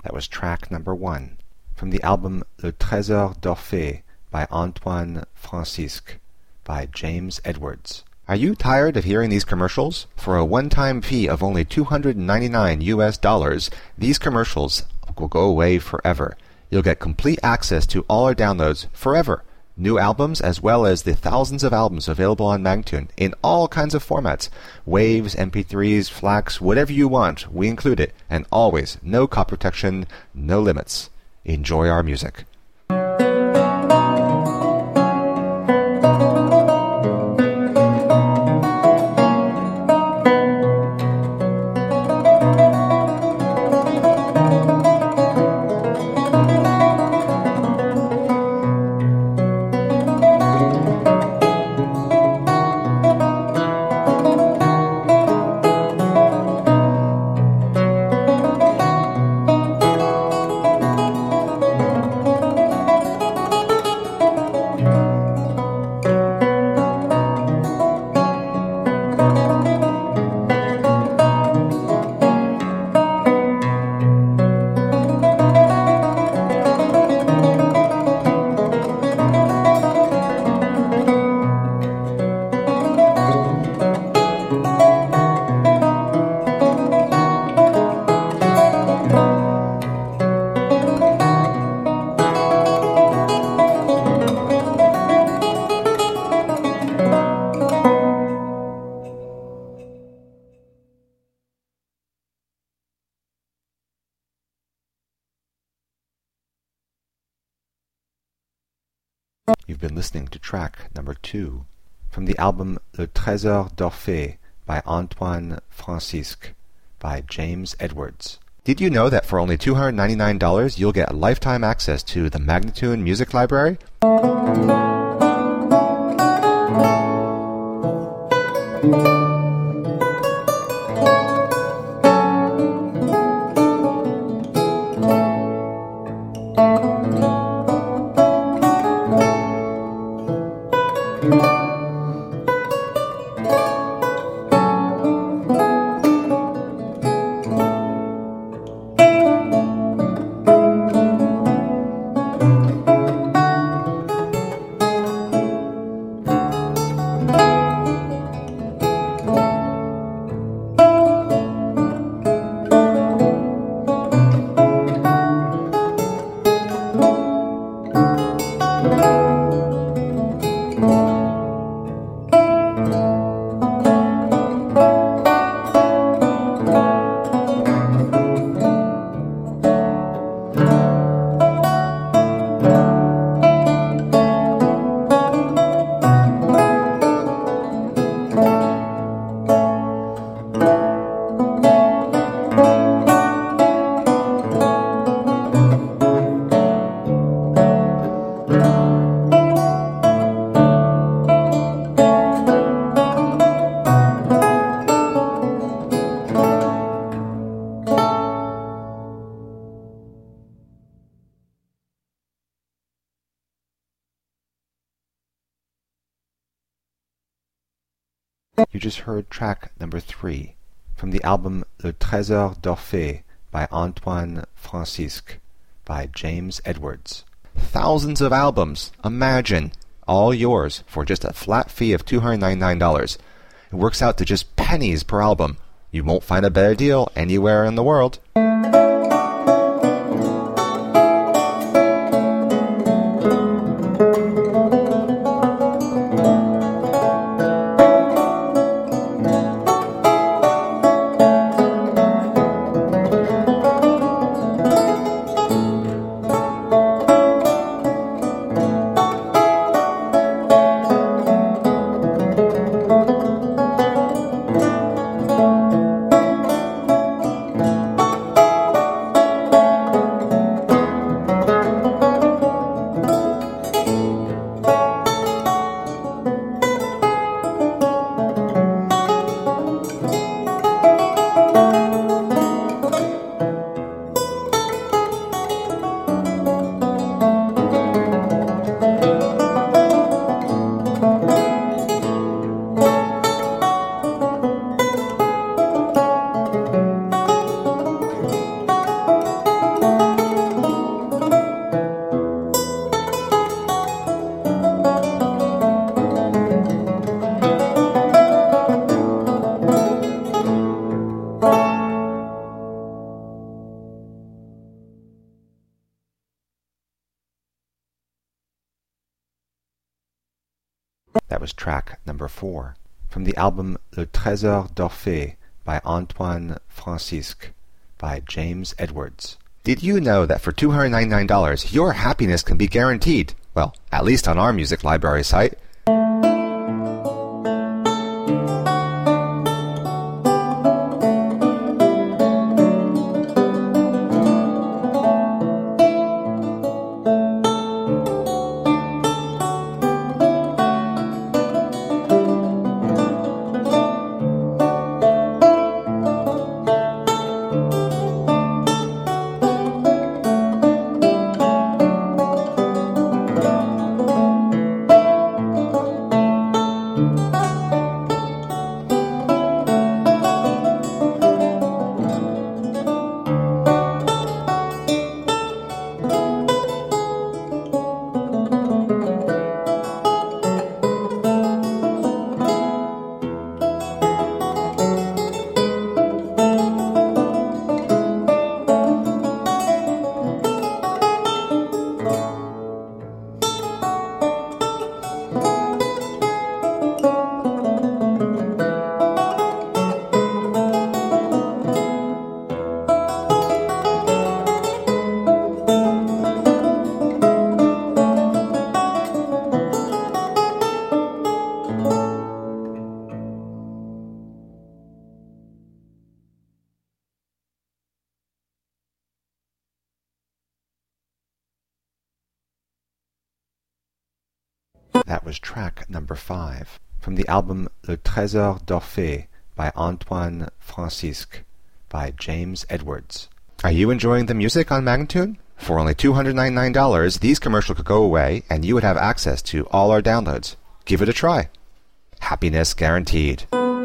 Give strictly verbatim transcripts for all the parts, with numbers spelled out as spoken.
That was track number one from the album Le Trésor d'Orphée by Antoine Francisque by James Edwards. Are you tired of hearing these commercials? For a one-time fee of only two hundred ninety-nine U S dollars, these commercials will go away forever. You'll get complete access to all our downloads forever. New albums as well as the thousands of albums available on Magnatune in all kinds of formats. Waves, M P threes, FLACs, whatever you want, we include it. And always, no copy protection, no limits. Enjoy our music. You've been listening to track number two from the album Le Trésor d'Orphée by Antoine Francisque by James Edwards. Did you know that for only two hundred ninety-nine dollars you'll get lifetime access to the Magnatune Music Library? You just heard track number three from the album Le Trésor d'Orphée by Antoine Francisque by James Edwards. Thousands of albums, imagine, all yours for just a flat fee of two hundred ninety-nine dollars. It works out to just pennies per album. You won't find a better deal anywhere in the world. That was track number four from the album Le Trésor d'Orphée by Antoine Francisque by James Edwards. Did you know that for two hundred ninety-nine dollars your happiness can be guaranteed? Well, at least on our music library site. That was track number five from the album Le Trésor d'Orphée by Antoine Francisque by James Edwards. Are you enjoying the music on Magnatune? For only two hundred ninety-nine dollars, these commercials could go away and you would have access to all our downloads. Give it a try. Happiness guaranteed.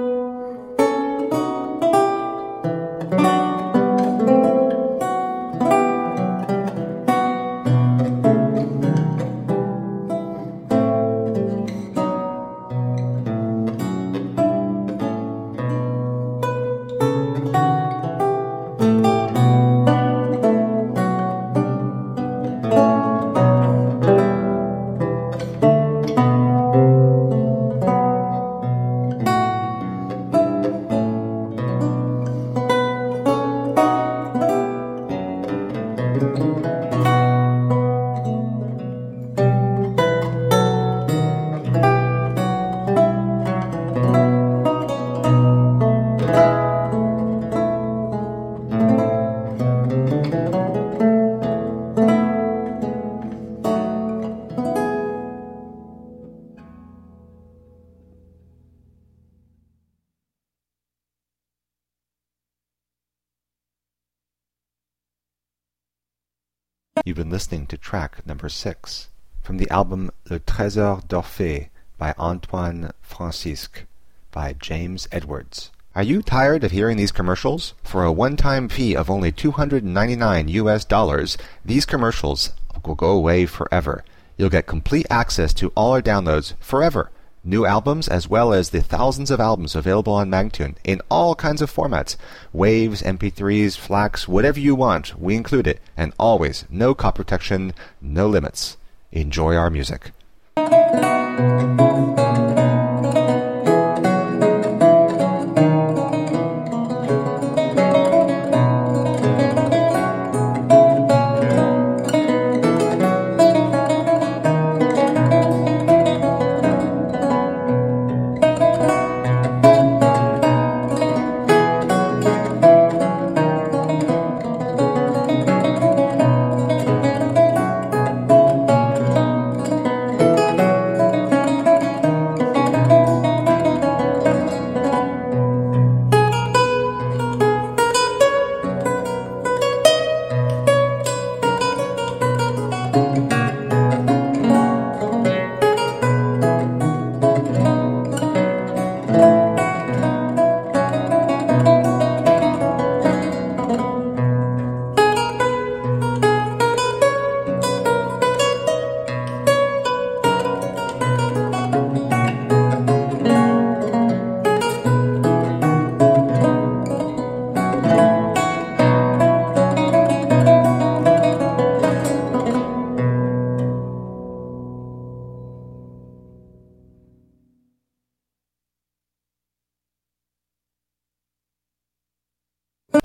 You've been listening to track number six from the album Le Trésor d'Orphée by Antoine Francisque by James Edwards. Are you tired of hearing these commercials? For a one-time fee of only two hundred ninety-nine U S dollars, these commercials will go away forever. You'll get complete access to all our downloads forever. New albums as well as the thousands of albums available on Magnatune in all kinds of formats. Waves, M P threes, FLACs, whatever you want, we include it. And always, no copy protection, no limits. Enjoy our music.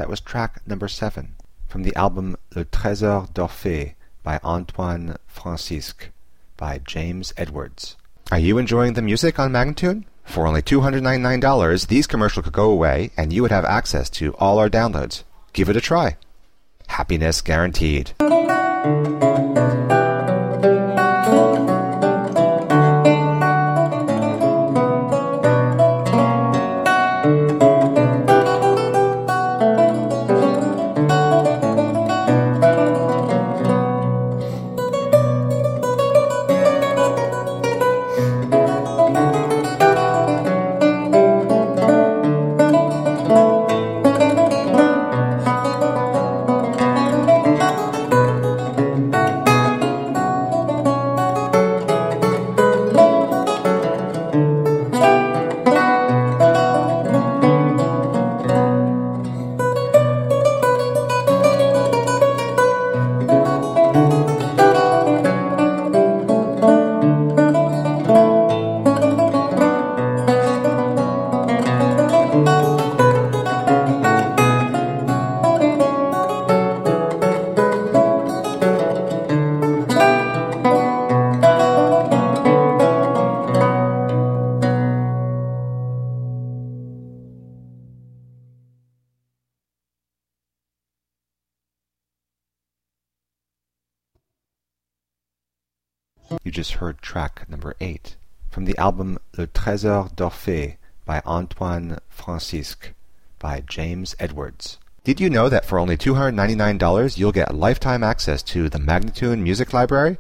That was track number seven from the album Le Trésor d'Orphée by Antoine Francisque by James Edwards. Are you enjoying the music on Magnatune? For only two hundred ninety-nine dollars, these commercials could go away and you would have access to all our downloads. Give it a try. Happiness guaranteed. You just heard track number eight from the album Le Trésor d'Orphée by Antoine Francisque by James Edwards. Did you know that for only two hundred ninety-nine dollars you'll get lifetime access to the Magnatune Music Library?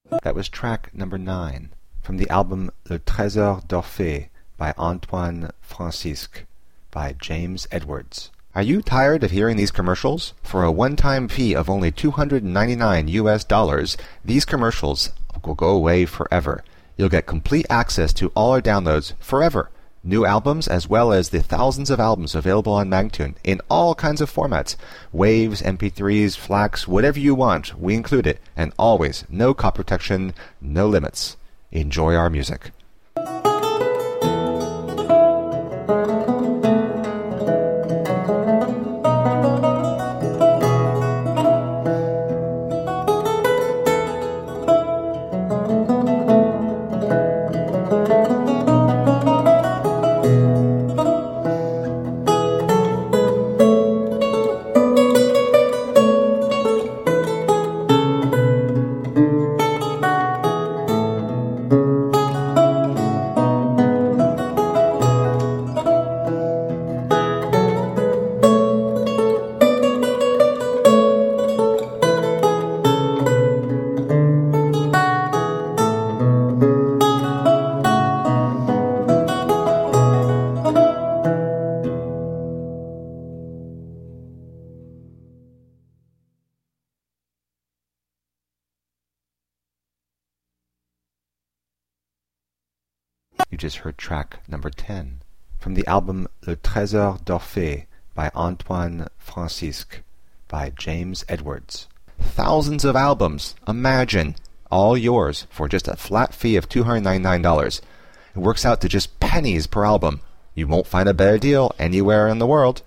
That was track number nine from the album Le Trésor d'Orphée by Antoine Francisque by James Edwards. Are you tired of hearing these commercials? For a one-time fee of only two hundred ninety-nine U S dollars, these commercials will go away forever. You'll get complete access to all our downloads forever. New albums as well as the thousands of albums available on Magnatune in all kinds of formats. Waves, M P threes, FLACs, whatever you want, we include it. And always, no copy protection, no limits. Enjoy our music. You just heard track number ten from the album Le Trésor d'Orphée by Antoine Francisque by James Edwards. Thousands of albums, imagine, all yours for just a flat fee of two hundred ninety-nine dollars. It works out to just pennies per album. You won't find a better deal anywhere in the world.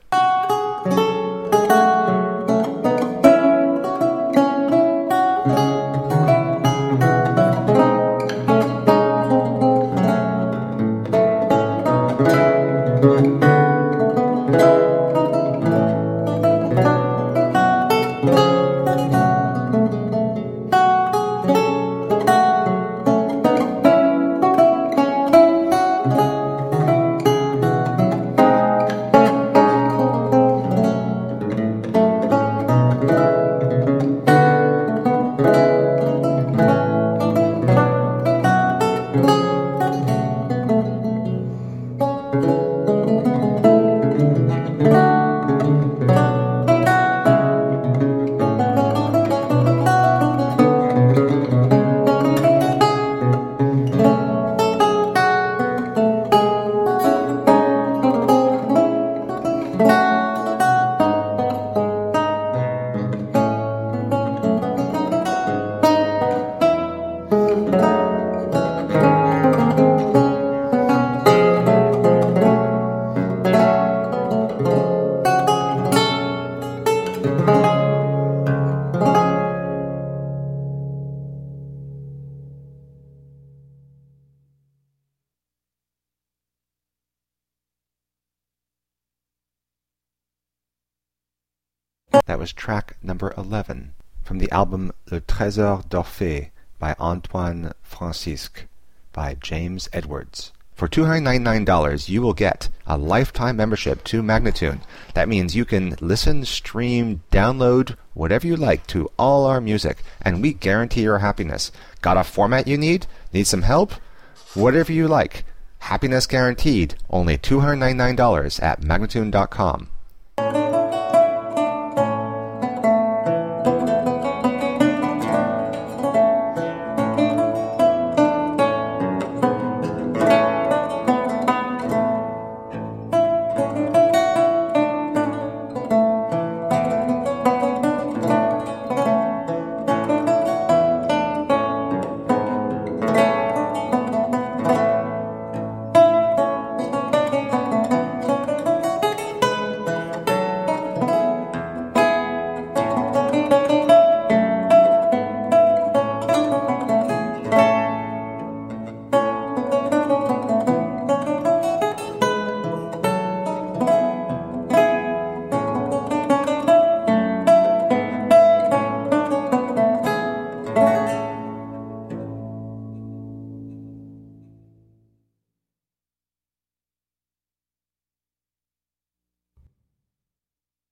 That was track number eleven from the album Le Trésor d'Orphée by Antoine Francisque by James Edwards. For two hundred ninety-nine dollars, you will get a lifetime membership to Magnatune. That means you can listen, stream, download, whatever you like to all our music, and we guarantee your happiness. Got a format you need? Need some help? Whatever you like. Happiness guaranteed. Only two hundred ninety-nine dollars at Magnatune dot com.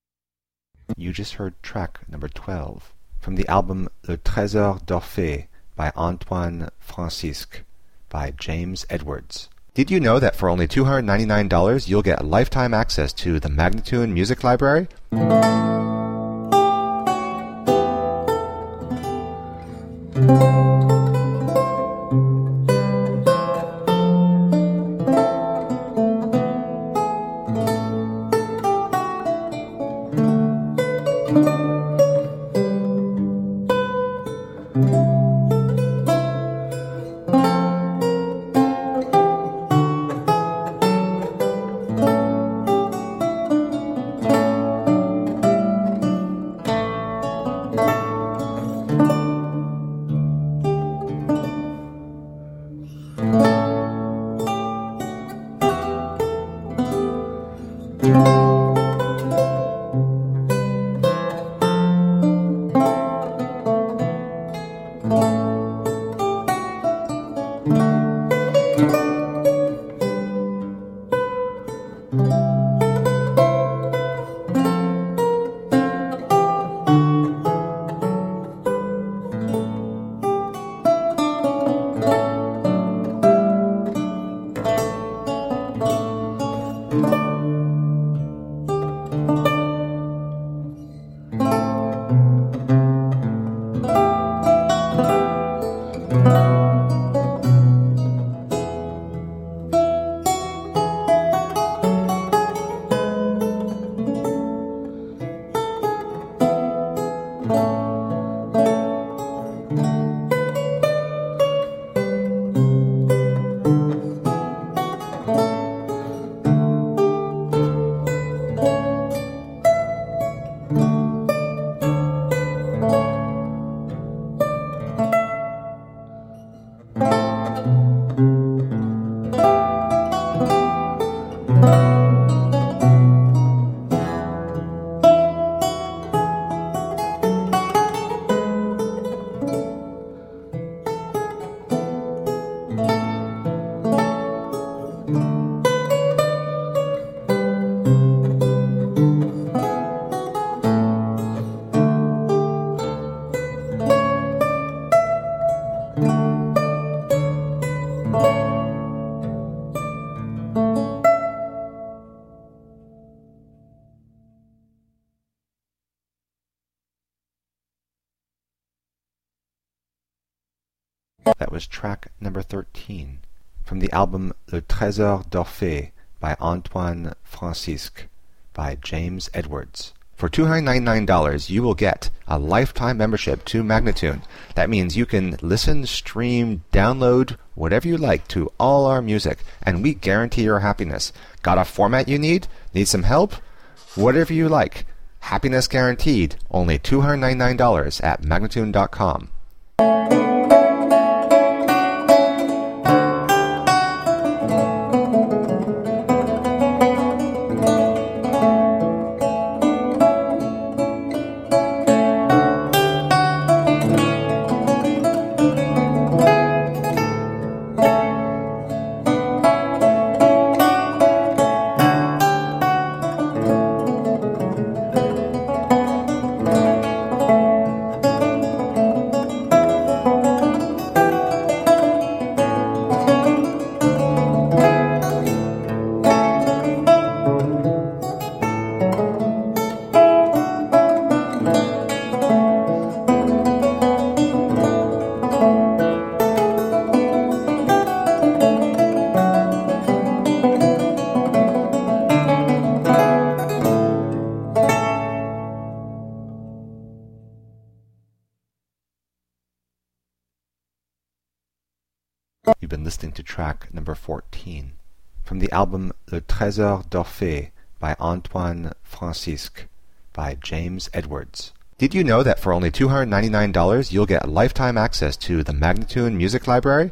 You just heard track number twelve from the album Le Trésor d'Orphée by Antoine Francisque by James Edwards. Did you know that for only two hundred ninety-nine dollars you'll get lifetime access to the Magnatune Music Library? That was track number thirteen from the album Le Trésor d'Orphée by Antoine Francisque by James Edwards. For two hundred ninety-nine dollars you will get a lifetime membership to Magnatune. That means you can listen, stream, download, whatever you like to all our music, and we guarantee your happiness. Got a format you need? Need some help? Whatever you like. Happiness guaranteed. Only two hundred ninety-nine dollars at Magnatune dot com. You've been listening to track number fourteen from the album Le Trésor d'Orphée by Antoine Francisque by James Edwards. Did you know that for only two hundred ninety-nine dollars you'll get lifetime access to the Magnatune Music Library?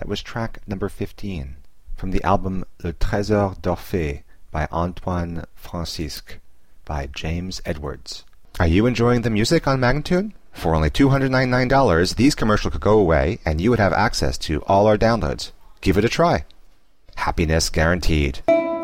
That was track number fifteen from the album Le Trésor d'Orphée by Antoine Francisque by James Edwards. Are you enjoying the music on Magnatune? For only two hundred ninety-nine dollars, these commercials could go away and you would have access to all our downloads. Give it a try. Happiness guaranteed.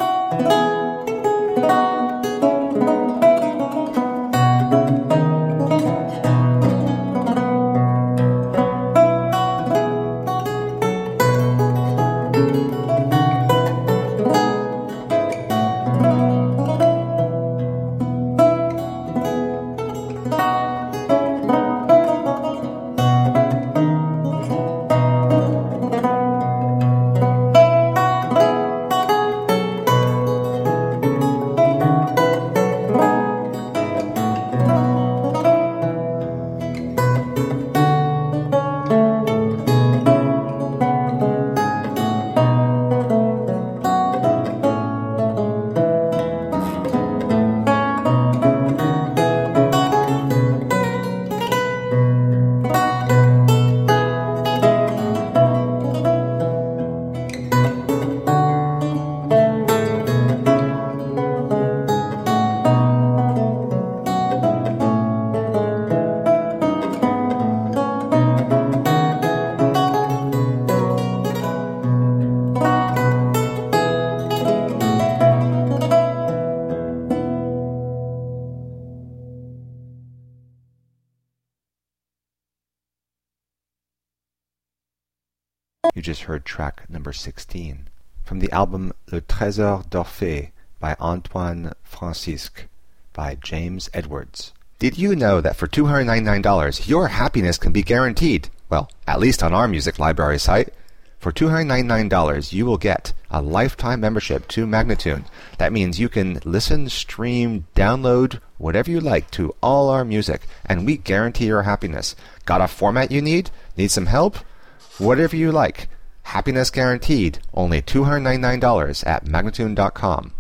You just heard track number sixteen from the album Le Trésor d'Orphée by Antoine Francisque by James Edwards. Did you know that for two hundred ninety-nine dollars your happiness can be guaranteed? Well, at least on our music library site. For two hundred ninety-nine dollars you will get a lifetime membership to Magnatune. That means you can listen, stream, download, whatever you like to all our music, and we guarantee your happiness. Got a format you need? Need some help? Whatever you like. Happiness guaranteed. Only two hundred ninety-nine dollars at Magnatune dot com.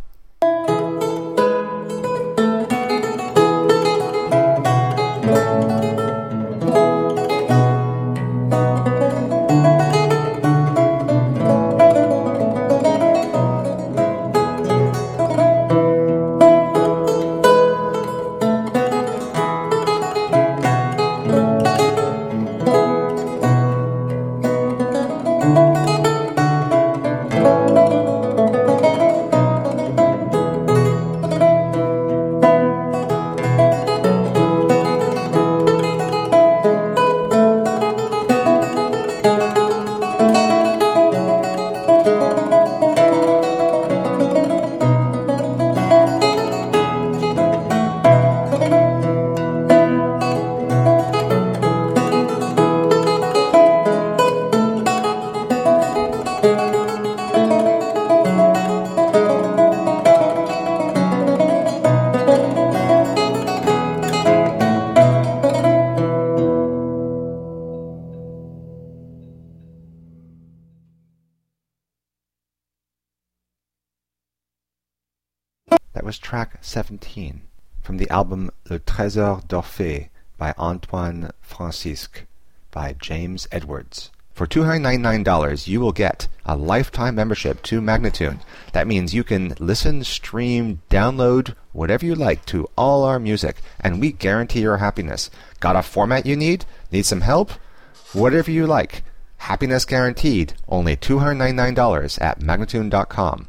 That was track seventeen from the album Le Trésor d'Orphée by Antoine Francisque by James Edwards. For two hundred ninety-nine dollars you will get a lifetime membership to Magnatune. That means you can listen, stream, download, whatever you like to all our music, and we guarantee your happiness. Got a format you need? Need some help? Whatever you like. Happiness guaranteed. Only two hundred ninety-nine dollars at Magnatune dot com.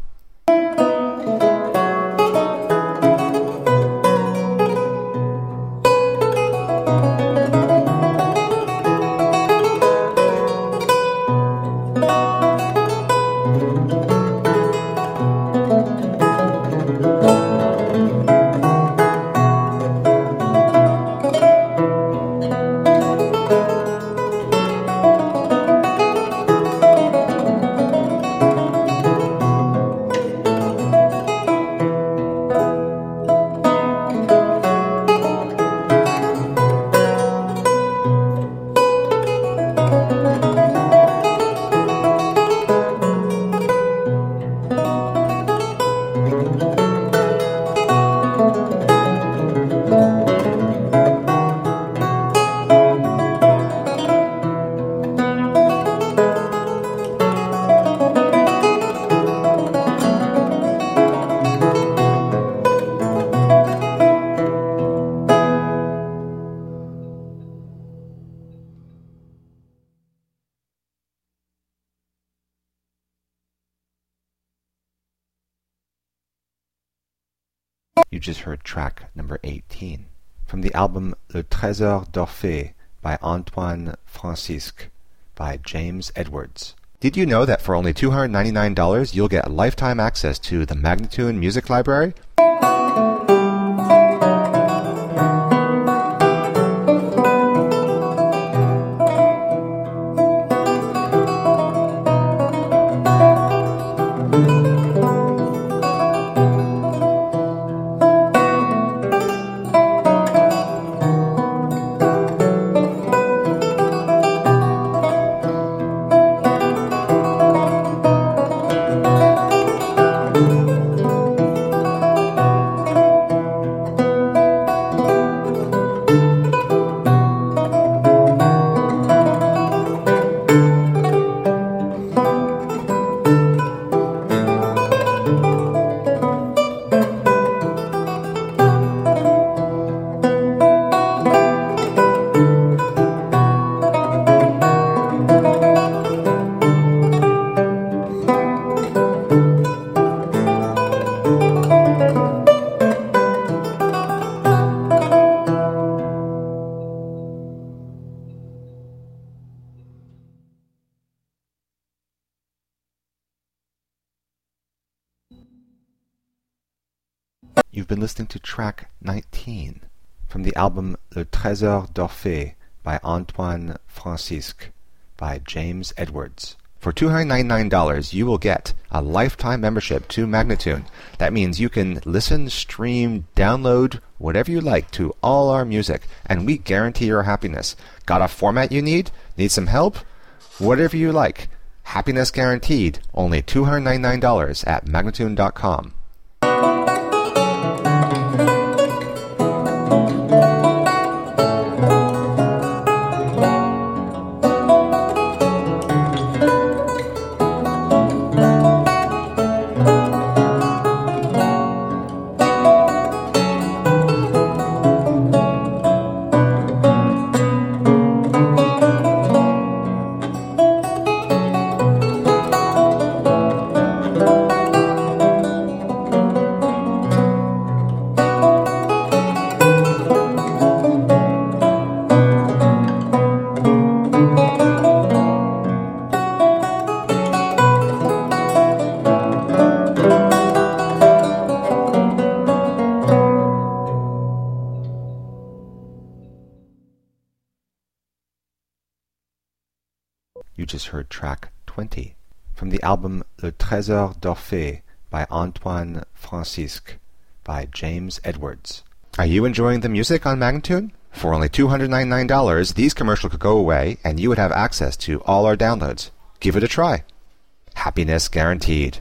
just heard track number eighteen from the album Le Trésor d'Orphée by Antoine Francisque by James Edwards. Did you know that for only two hundred ninety-nine dollars you'll get lifetime access to the Magnatune Music Library? You've been listening to track nineteen from the album Le Trésor d'Orphée by Antoine Francisque by James Edwards. For two hundred ninety-nine dollars you will get a lifetime membership to Magnatune. That means you can listen, stream, download, whatever you like to all our music, and we guarantee your happiness. Got a format you need? Need some help? Whatever you like. Happiness guaranteed. Only two hundred ninety-nine dollars at Magnatune dot com. You just heard track twenty from the album Le Trésor d'Orphée by Antoine Francisque by James Edwards. Are you enjoying the music on Magnatune? For only two hundred ninety-nine dollars, these commercials could go away and you would have access to all our downloads. Give it a try. Happiness guaranteed.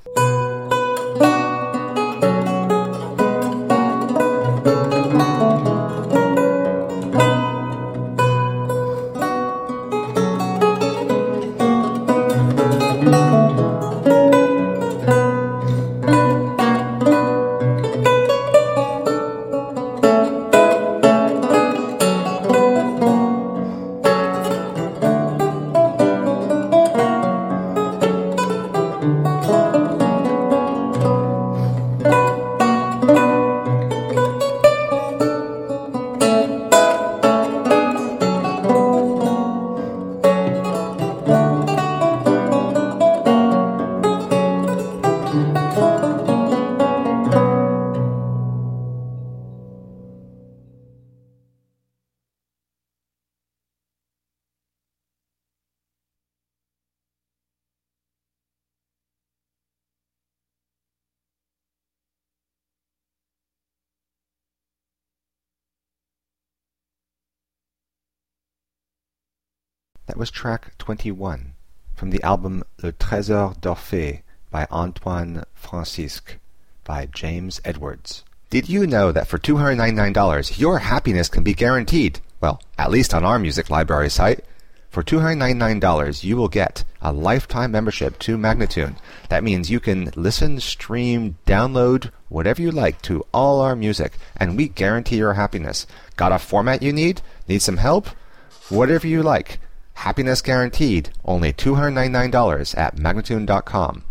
That was track twenty-one from the album Le Trésor d'Orphée by Antoine Francisque by James Edwards. Did you know that for two hundred ninety-nine dollars your happiness can be guaranteed? Well, at least on our music library site. For two hundred ninety-nine dollars you will get a lifetime membership to Magnatune. That means you can listen, stream, download, whatever you like to all our music, and we guarantee your happiness. Got a format you need? Need some help? Whatever you like. Happiness guaranteed. Only two hundred ninety-nine dollars at Magnatune dot com.